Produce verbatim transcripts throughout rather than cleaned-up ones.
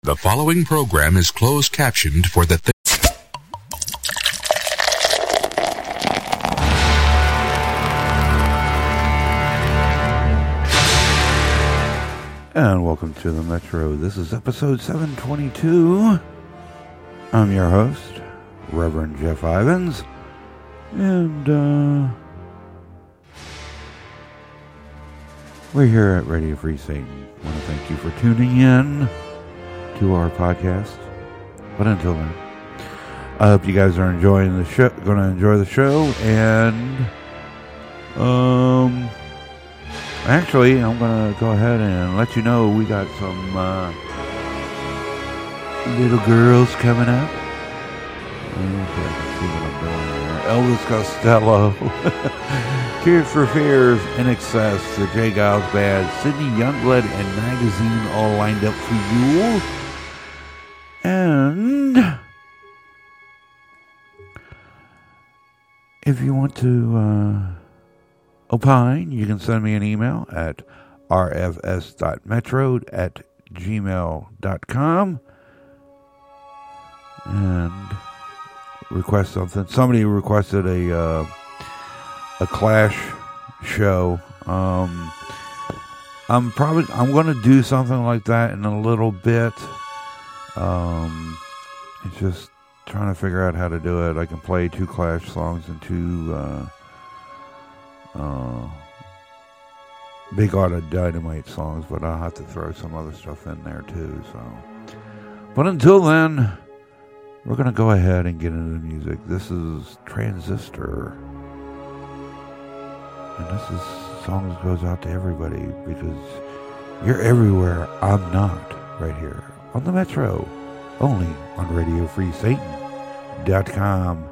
The following program is closed captioned for the th- And welcome to the Metro. This is episode seven twenty-two. I'm your host, Reverend Jeff Ivins. And, uh... we're here at Radio Free Satan. I want to thank you for tuning in to our podcast. But until then, I hope you guys are enjoying the show, going to enjoy the show, and um, actually, I'm going to go ahead and let you know we got some uh, little girls coming up. Okay, I can see what I'm doing here. Elvis Costello, Tears for Fears, In Excess, the J. Giles Band, Sydney Youngblood, and Magazine all lined up for you. And if you want to uh, opine, you can send me an email at r f s dot metro at gmail dot com and request something. Somebody requested a uh, a Clash show. Um, I'm probably I'm going to do something like that in a little bit. Um, it's just trying to figure out how to do it. I can play two Clash songs and two uh, uh, Big Auto Dynamite songs, but I'll have to throw some other stuff in there too. So, but until then, we're gonna go ahead and get into the music. This is Transistor, and this is song that goes out to everybody because you're everywhere. I'm not, right here on the Metro, only on Radio Free Satan dot com.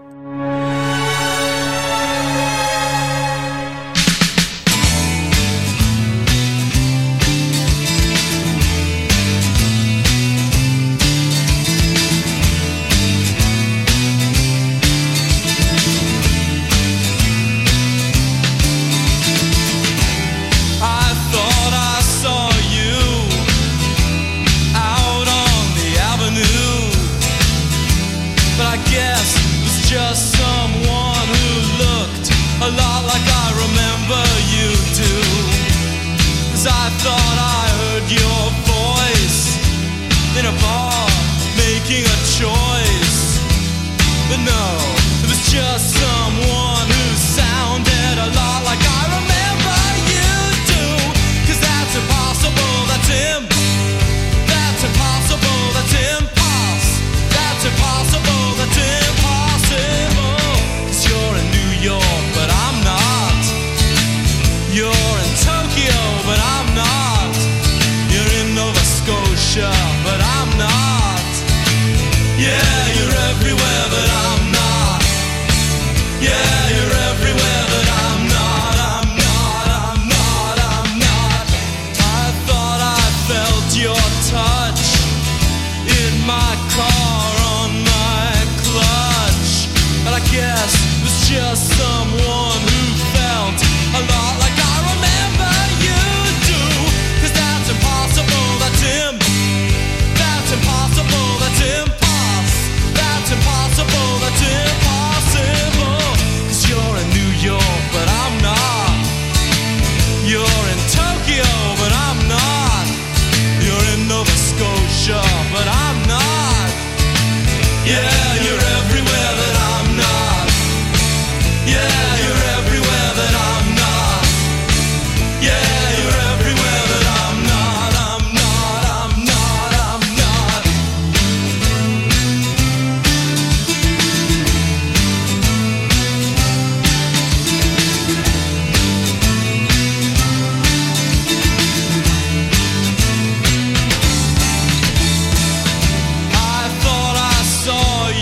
I thought I saw you.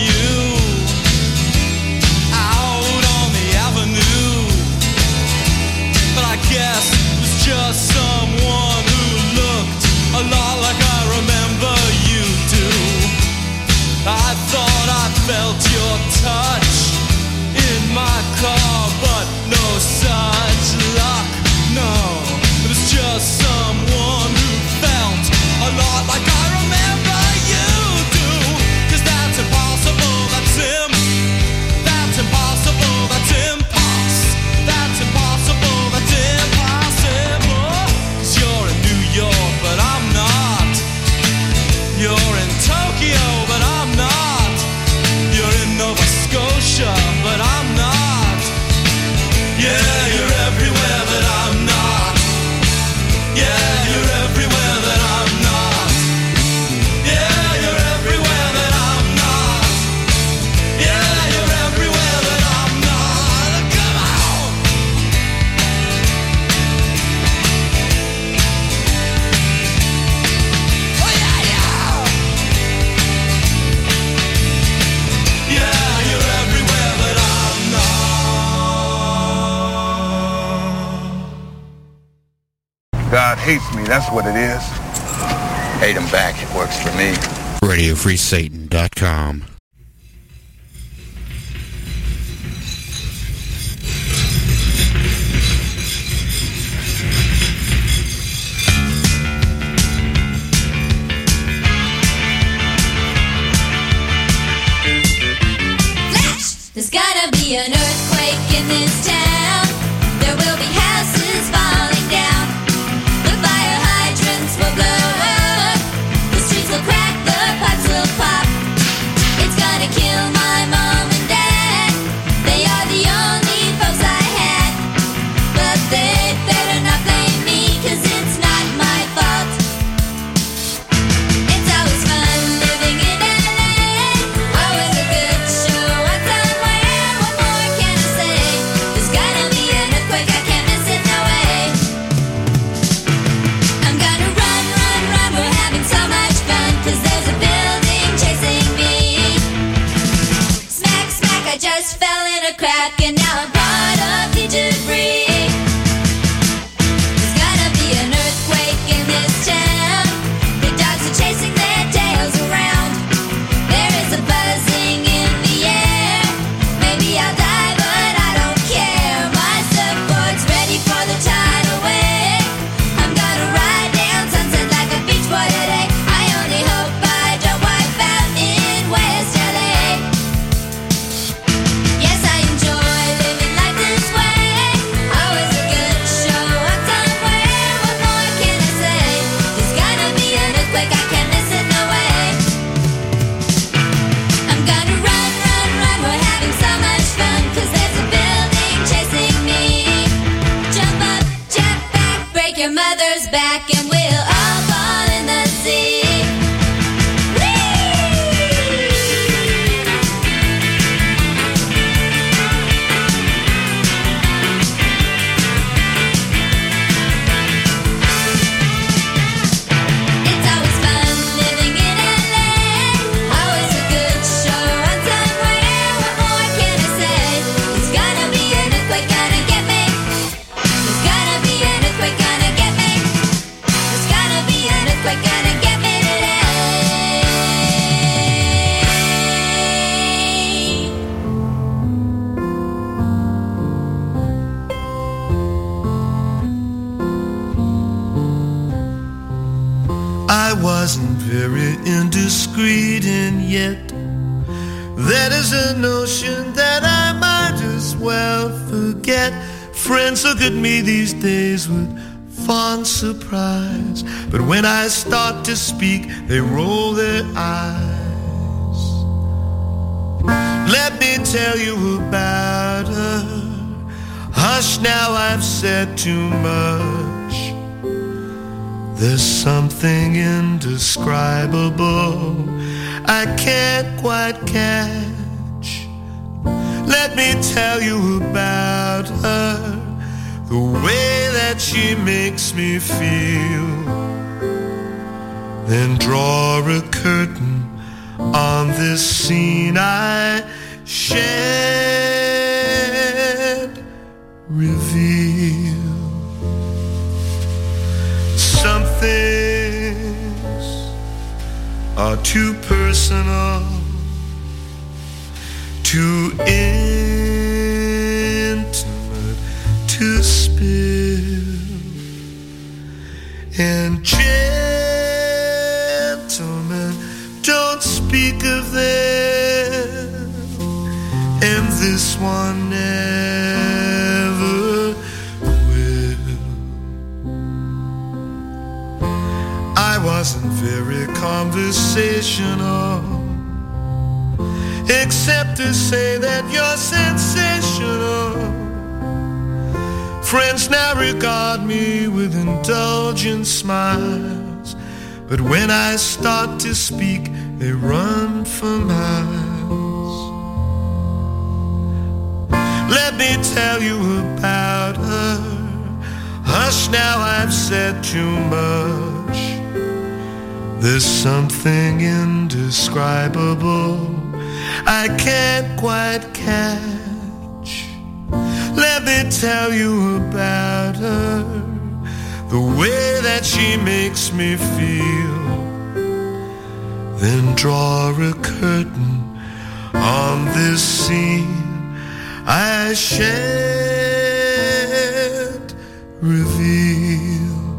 hates me, that's what it is. Hate him back, it works for me. radio free satan dot com. There's gonna be an earthquake in this town. There will be houses falling down. The fire hydrants will blow up. The streets will crack, the pipes will pop. It's gonna kill my mom and dad. They are the only folks I had. But they better not blame me, 'cause it's not my fault. It's always fun living in L A. Always a good show on somewhere. What more can I say? There's gonna be an earthquake, I can't miss it, no way. I'm gonna run, run, run. We're having so much fun, 'cause there's a building chasing me. Smack, smack, I just fell in a crack, and now I'm part of the debris. There's gonna be an earthquake in this town. The dogs are chasing their tails around. There is a buzzing in the air. Maybe I'll die, but I don't care. My surfboard's ready for the tidal wave. I'm gonna ride down Sunset like a beach boy today. I only hope I don't wipe out in West L A. Yes, I enjoy living life this way. Always a good show on somewhere. What more can I say? There's gonna be an earthquake, I can't miss it, no way. I'm gonna run, run, run. We're having so much fun, 'cause there's a building chasing me. Jump up, jump back, break your mother's back, and we'll all fall in the sea. It's always fun living in L A. Always a good show on somewhere. What more can I say? There's gonna be an earthquake, gonna get me. There's gonna be an earthquake, gonna get me. There's gonna be an earthquake, gonna get me today. I wasn't very indiscreet, and yet that is a notion that I might as well forget. Friends look at me these days with fond surprise, but when I start to speak, they roll their eyes. Let me tell you about her. Hush now, I've said too much. There's something indescribable I can't quite catch. Let me tell you about her, the way that she makes me feel. Then draw a curtain on this scene I shan't reveal. Some things are too personal, too intimate to spill. And gentlemen, don't speak of them, and this one never will. I wasn't very conversational, except to say that you're sensational. Friends now regard me with indulgent smiles, but when I start to speak, they run for miles. Let me tell you about her. Hush now, I've said too much. There's something indescribable I can't quite catch. Let me tell you about her, the way that she makes me feel. Then draw a curtain on this scene I shan't reveal.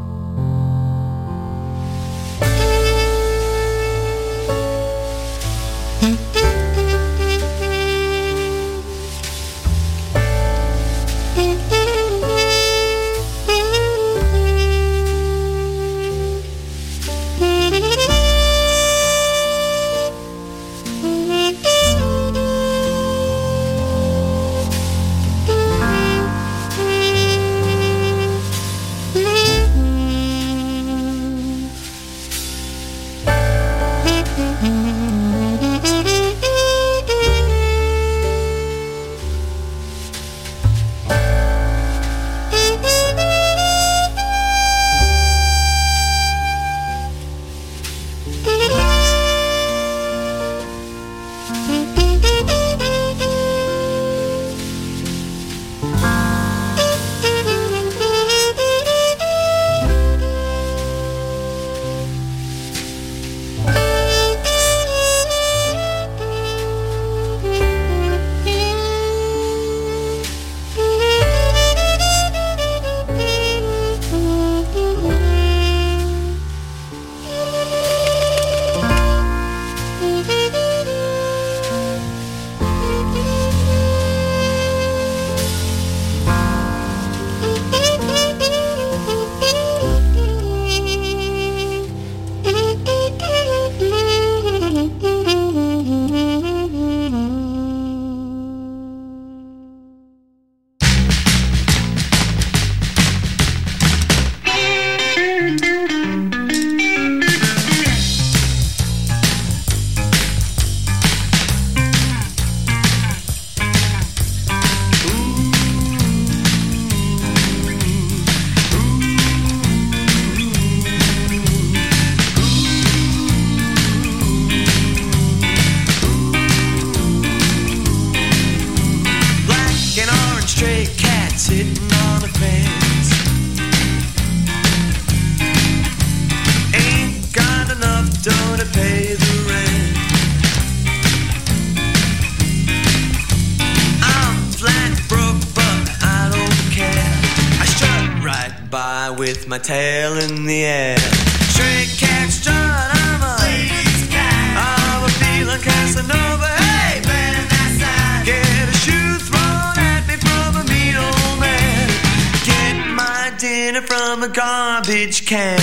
With my tail in the air, stray cat strut, I'm a lady's cat. I'm a feeling Casanova. Hey, man, that's that. Get a shoe thrown at me from a mean old man. Get my dinner from a garbage can.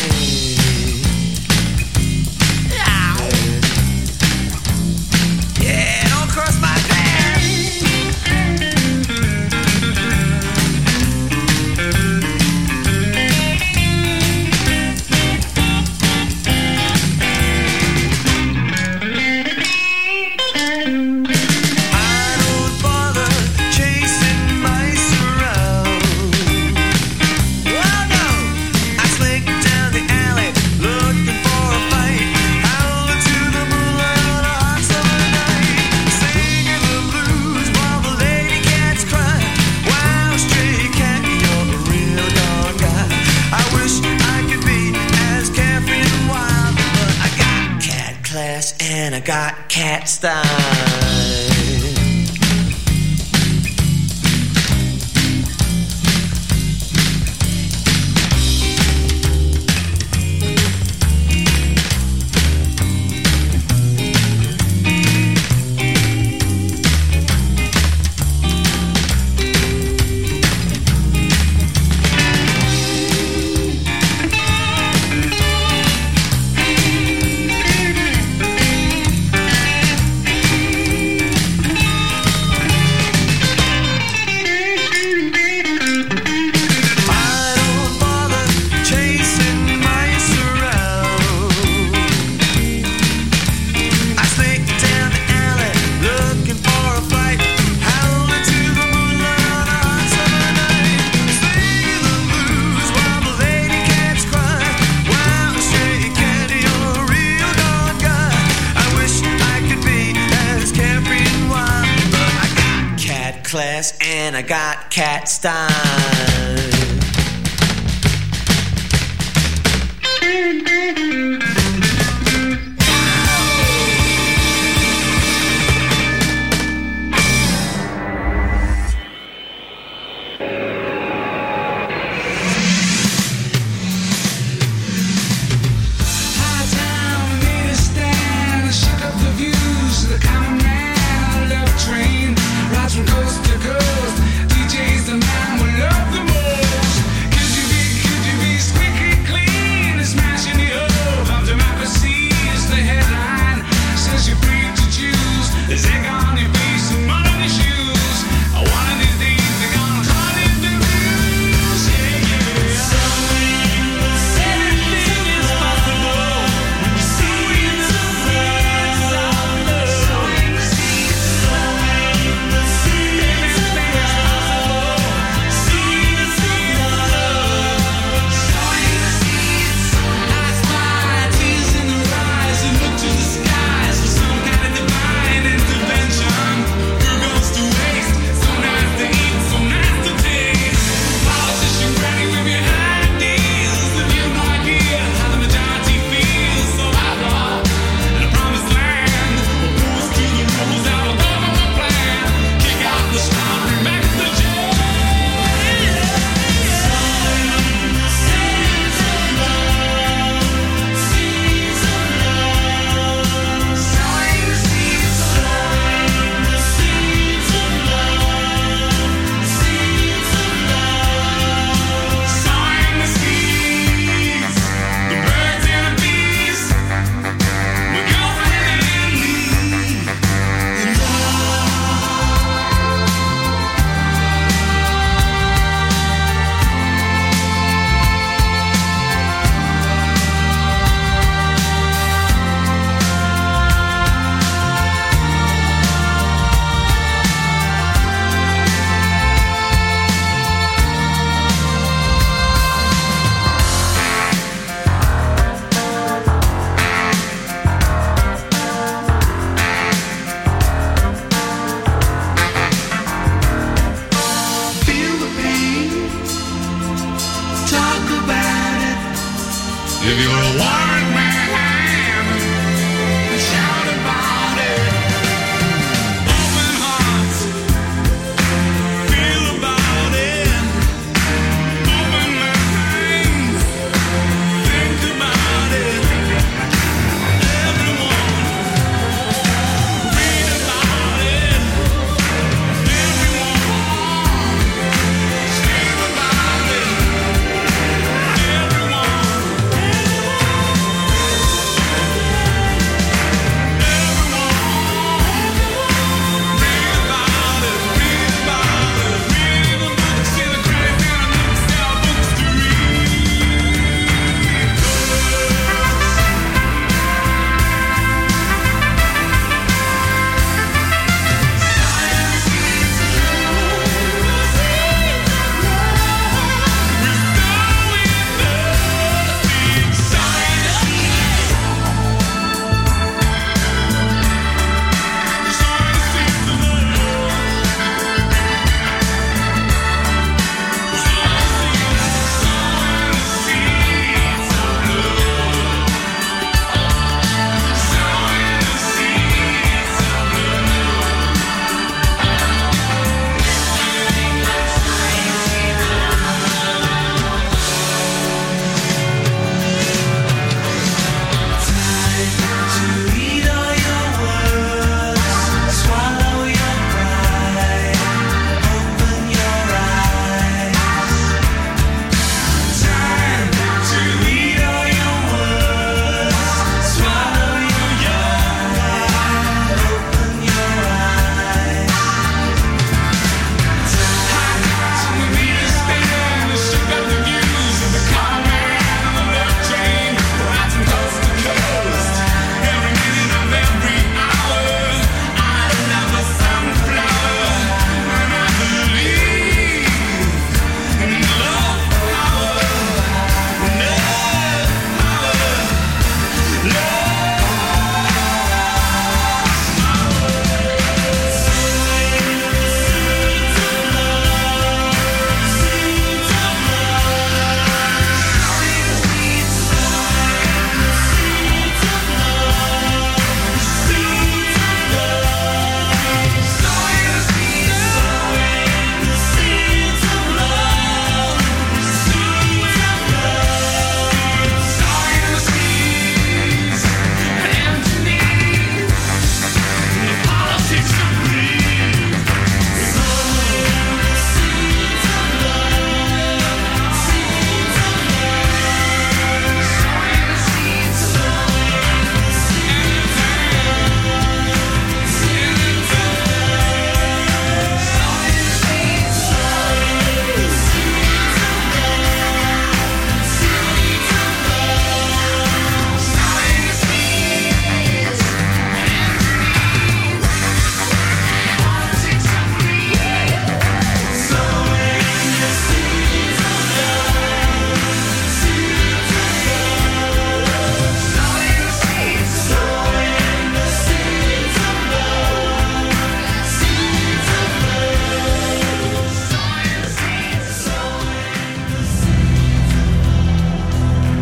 Yeah, don't cross my path. And I got cat style. class and I got cat style. Could you be, could you be squeaky clean and smashing the hood?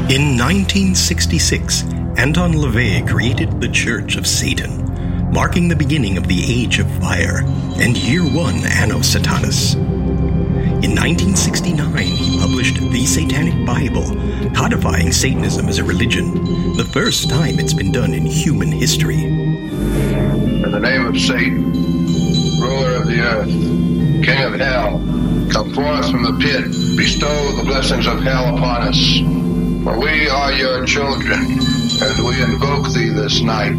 In nineteen sixty-six, Anton LaVey created the Church of Satan, marking the beginning of the Age of Fire and Year One Anno Satanas. In nineteen sixty-nine, he published The Satanic Bible, codifying Satanism as a religion, the first time it's been done in human history. In the name of Satan, ruler of the earth, king of hell, come forth from the pit, bestow the blessings of hell upon us. For we are your children, and we invoke thee this night.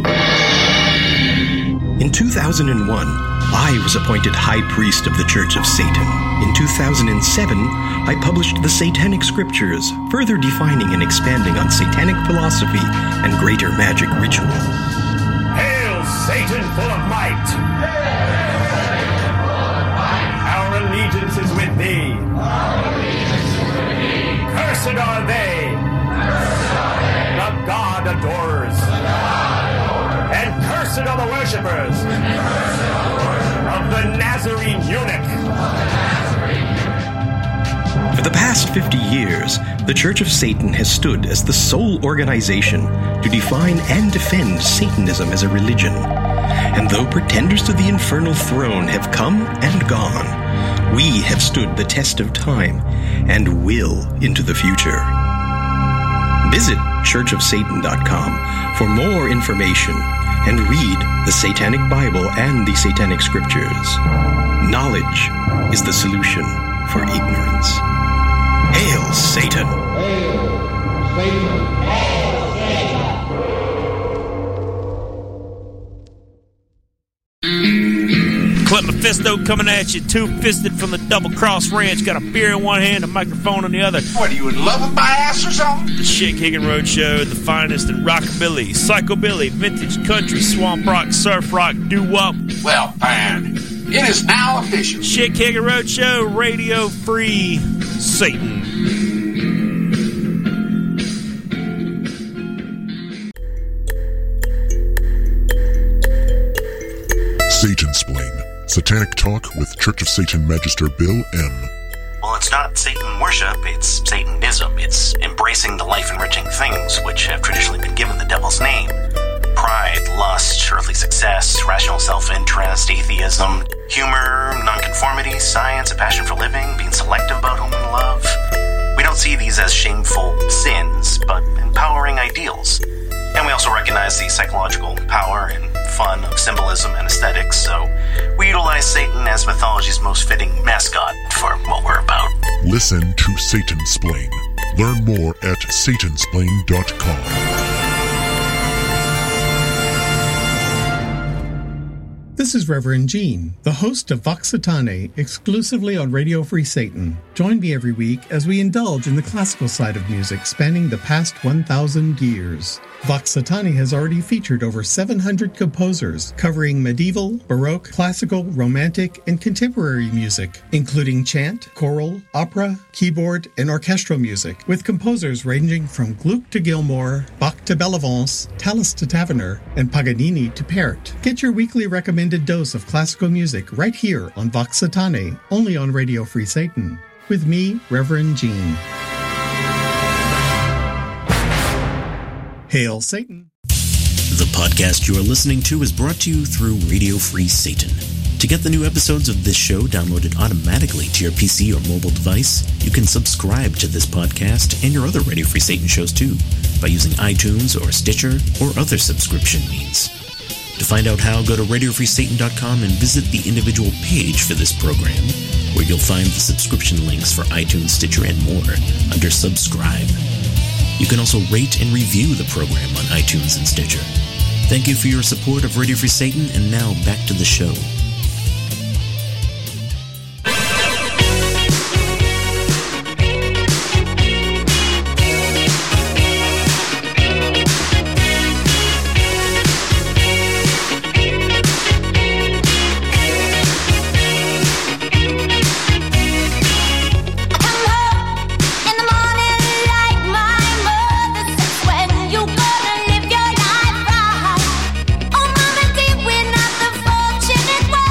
In two thousand one, I was appointed High Priest of the Church of Satan. In two thousand seven, I published the Satanic Scriptures, further defining and expanding on satanic philosophy and greater magic ritual. Hail, Satan full of might! Our allegiance is with thee. Cursed are they. The God adorers. And cursed are the worshippers of the Nazarene eunuch. For the past fifty years, the Church of Satan has stood as the sole organization to define and defend Satanism as a religion. And though pretenders to the infernal throne have come and gone, we have stood the test of time and will into the future. Visit church of satan dot com for more information and read the Satanic Bible and the Satanic Scriptures. Knowledge is the solution for ignorance. Hail, Satan! Hail, Satan! Hail, Satan! Clint Mephisto coming at you, two-fisted from the Double Cross Ranch. Got a beer in one hand, a microphone in the other. What, are you in love with my ass or something? The Shake Hagen Road Show, the finest in rockabilly, psychobilly, vintage country, swamp rock, surf rock, doo-wop. Well, man, it is now official. Shake Hagen Road Show, Radio Free Satan. Satansplain, Satanic Talk with Church of Satan Magister Bill M. Well, it's not Satan worship, it's Satanism. It's embracing the life-enriching things which have traditionally been given the devil's name. Pride, lust, earthly success, rational self-interest, atheism, humor, nonconformity, science, a passion for living, being selective about whom we love. We don't see these as shameful sins, but empowering ideals. And we also recognize the psychological power and fun of symbolism and aesthetics, so we utilize Satan as mythology's most fitting mascot for what we're about. Listen to Satansplain. Learn more at satansplain dot com. This is Reverend Gene, the host of Vox Satanae, exclusively on Radio Free Satan. Join me every week as we indulge in the classical side of music spanning the past one thousand years. Vox Satanae has already featured over seven hundred composers covering medieval, baroque, classical, romantic, and contemporary music, including chant, choral, opera, keyboard, and orchestral music, with composers ranging from Gluck to Gilmour, Bach to Bellavance, Tallis to Taverner, and Paganini to Pärt. Get your weekly recommended dose of classical music right here on Vox Satanae, only on Radio Free Satan. With me, Reverend Gene. Hail Satan. The podcast you are listening to is brought to you through Radio Free Satan. To get the new episodes of this show downloaded automatically to your P C or mobile device, you can subscribe to this podcast and your other Radio Free Satan shows too by using iTunes or Stitcher or other subscription means. To find out how, go to radio free satan dot com and visit the individual page for this program, where you'll find the subscription links for iTunes, Stitcher, and more under Subscribe. You can also rate and review the program on iTunes and Stitcher. Thank you for your support of Radio Free Satan, and now back to the show. When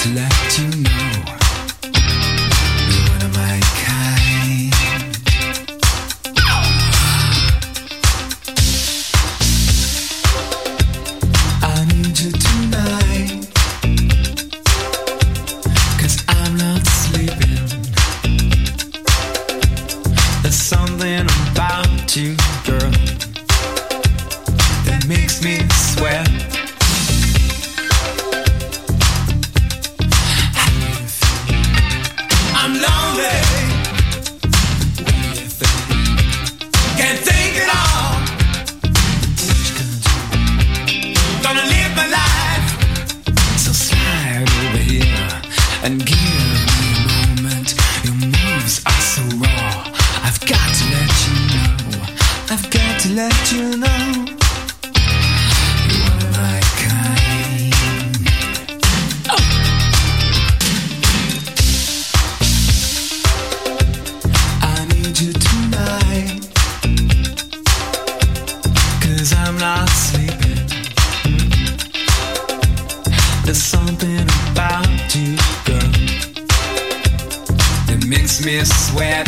to let you know you're one of my kind. I need you tonight, 'cause I'm not sleeping. There's something about you, girl, that makes me sweat. I'm lonely. What do you think? Can't think at all. What you gonna do? Gonna live my life. So slide over here and give me a moment. Your moves are so raw. I've got to let you know. I've got to let you know. You're one of my kind. Oh. I need you tonight, 'cause I'm not sleeping. There's something about you, girl, that makes me sweat.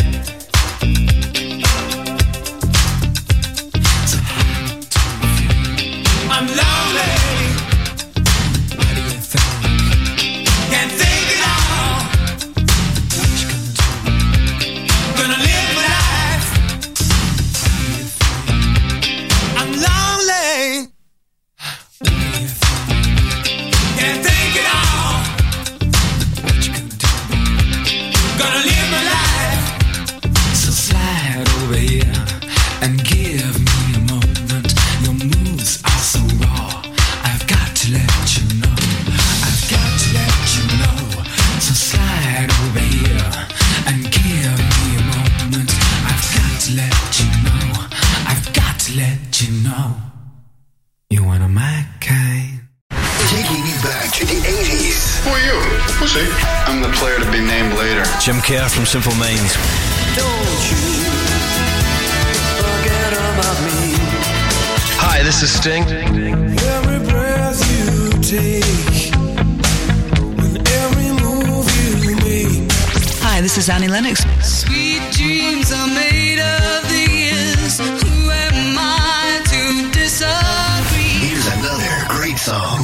So hard to feel. I'm lonely. What do you think? Can't think at all. What you gonna do? Gonna live my life. What do you think? I'm lonely. What do you think? Can't think at all. What you gonna do? Gonna live my life. So slide over here and give me a moment. Your moves are so raw. I've got to let you know. I've got to let you know. So slide over here and give me a moment. I've got to let you know. I've got to let you know. You're one of my kind. Taking you back to the eighties. Who are you? Pussy. I'm the player to be named later. Jim Kerr from Simple Minds. Don't you forget about me. Hi, this is Sting. Every breath you take, and every move you make. Hi, this is Annie Lennox. Sweet dreams are made of these. Who am I to disagree? Here's another great song.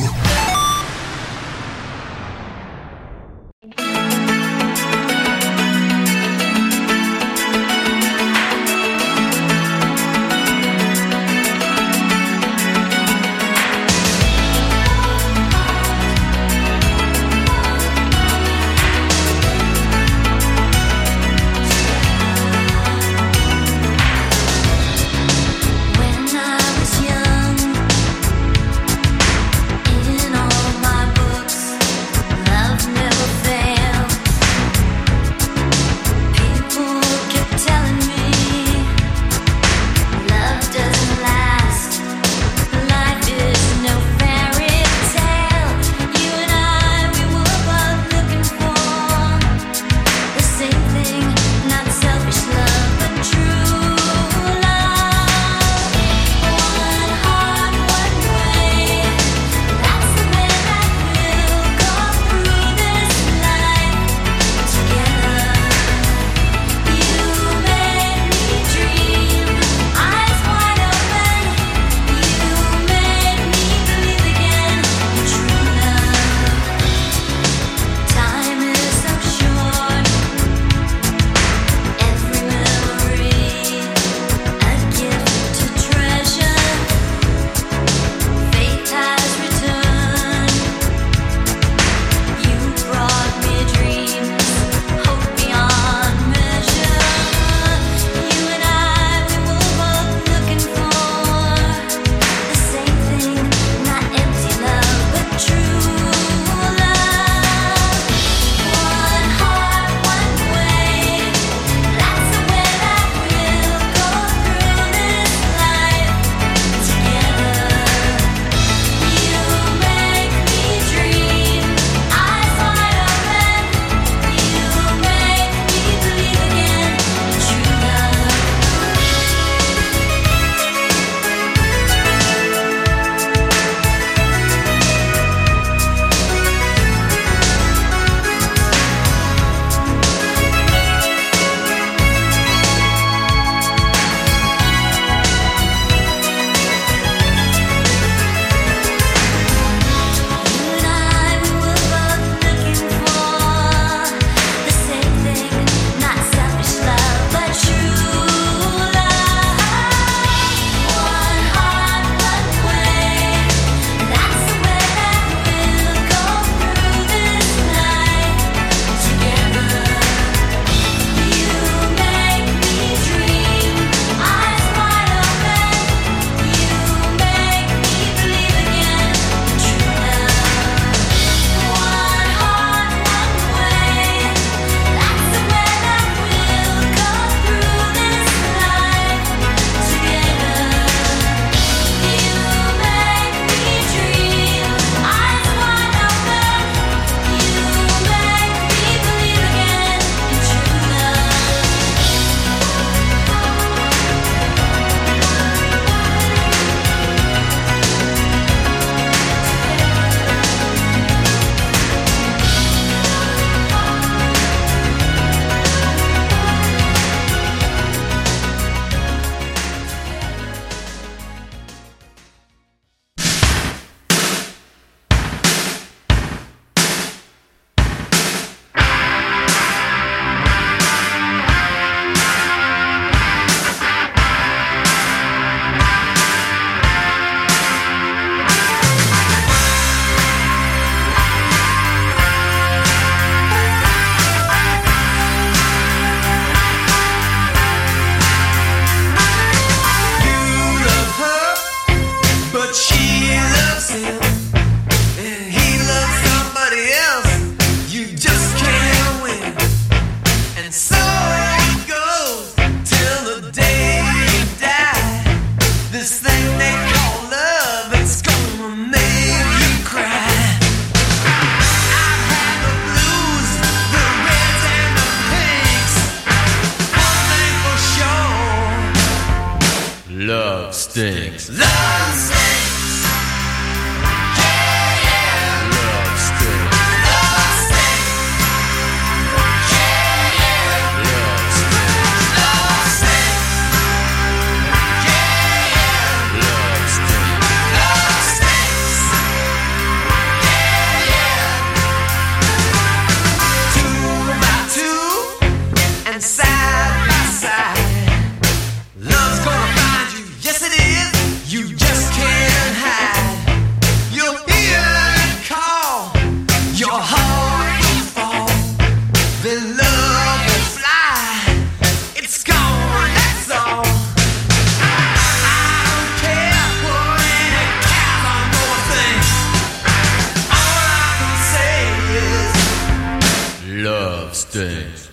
Stings.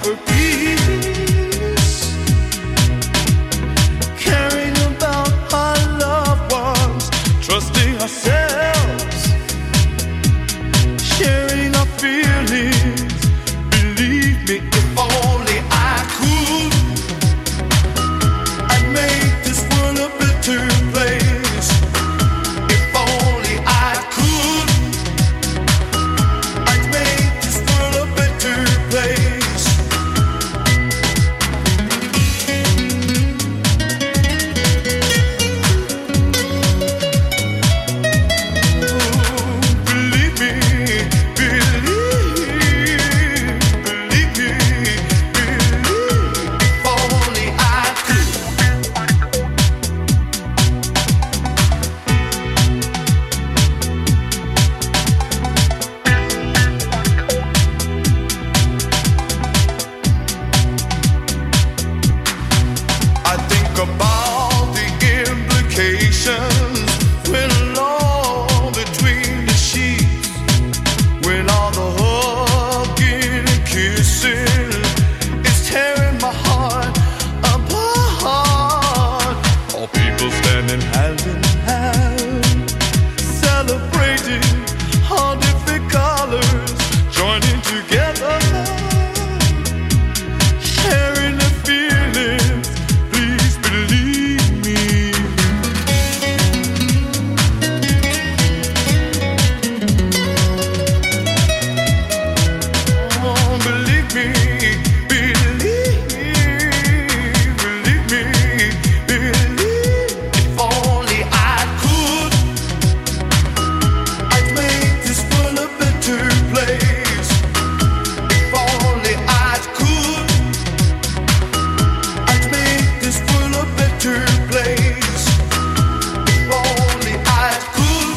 for peace, caring about our loved ones, trusting ourselves, sharing our feelings. Believe me, if only I could, I'd make this world a better place. If only I could, I'd make this world a better place. Believe me, believe, believe me, believe. If only I could. I think about the implications when alone between the sheets, when all the hugging and kissing is tearing my heart apart. All people standing hand in hand, celebrating all different colors, joining together, sharing the feelings. Please believe me. Oh, believe me, believe, believe me, believe. If only I could, I'd make this world a better place. If only I could, I'd make this world a better place. If only I could.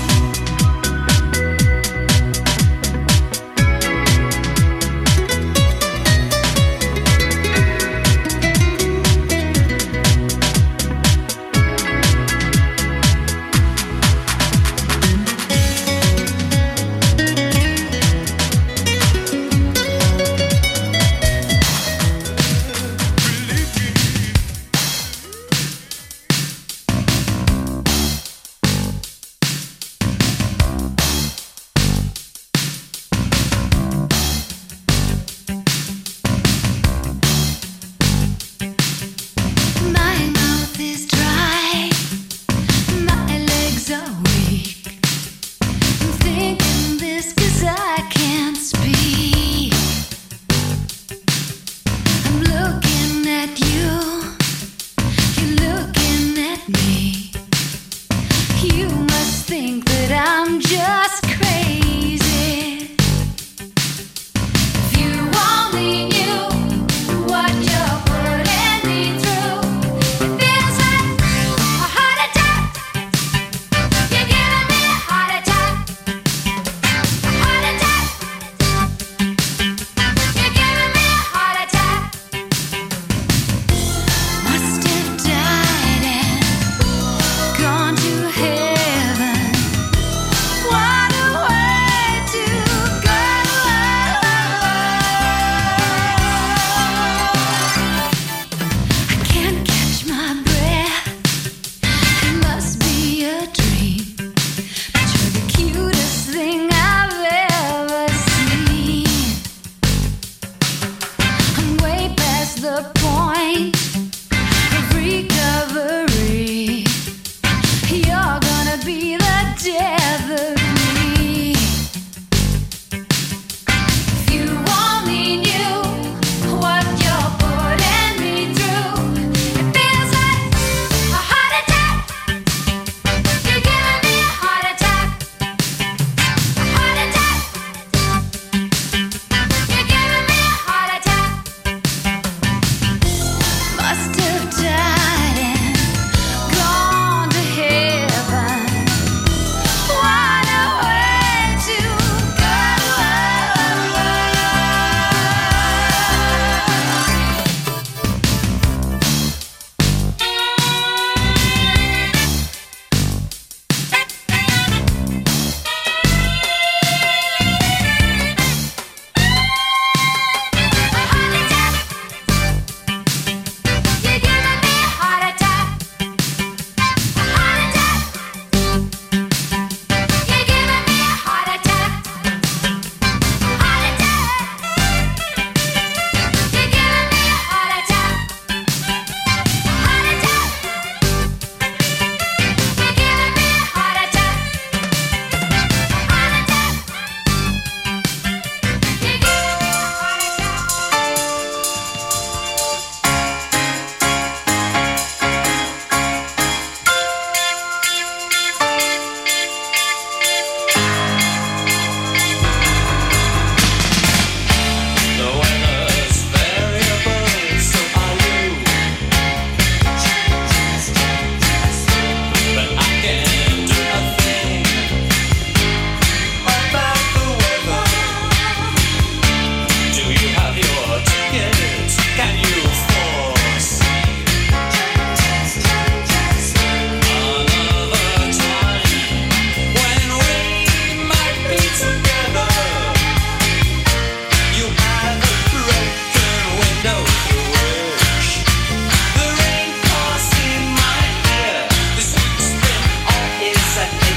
My mouth is dry, my legs are weak. I'm thinking this 'cause I can't speak. I'm looking at you, you're looking at me. You must think that I'm just crazy. If you only knew what you're putting me through, it feels like a heart attack. You're giving me a heart attack, a heart attack. You're giving me a heart attack. Must have died and gone to heaven. What a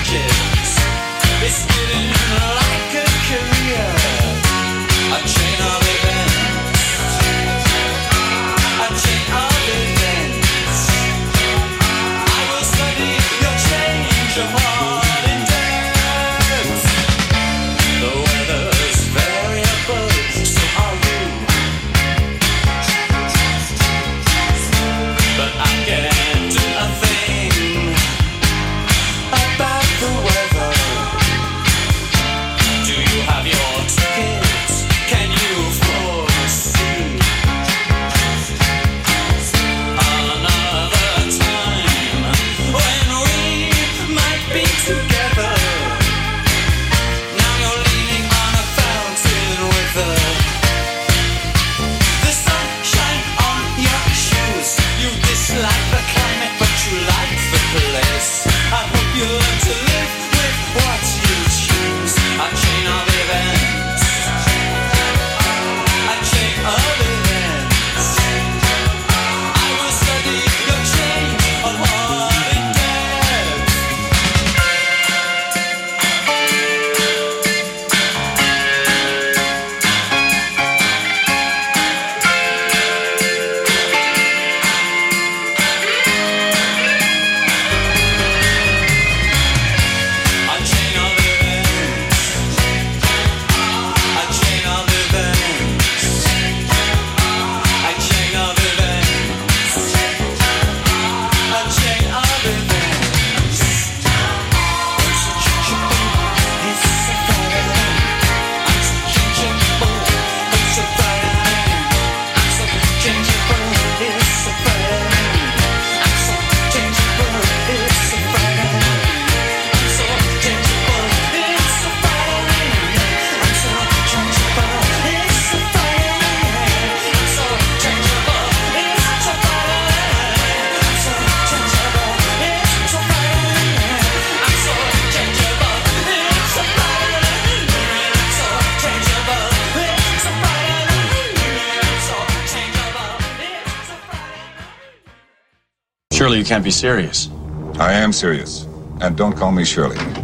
changes. It's spinning like a career. A chain of events. A chain of events. I will study your change of heart and dance. The weather's variable, so are you. But I can't do a thing about the weather. Do you have your tickets? Can you foresee another time when we might be together? Now you're leaning on a fountain with the the sunshine on your shoes. You dislike the climate, but you like the place. I hope you learn to live with what you choose. A chain of events. A chain of events. I will study your chain of heart and dance. A chain of events. A chain of events. A chain of events. A chain of events. It's a changeable, it's a Friday. I'm so changeable, it's a Friday. I'm so changeable, it's a Friday. I'm so changeable, it's a Friday. I'm so changeable, it's a Friday. I'm so changeable, it's a Friday. I'm so changeable, it's a Friday. I'm so changeable, it's a Friday. I'm so changeable, it's a Friday. I'm so changeable, it's a Friday. I'm so changeable, it's a Friday. Surely you can't be serious. I am serious. And don't call me Shirley.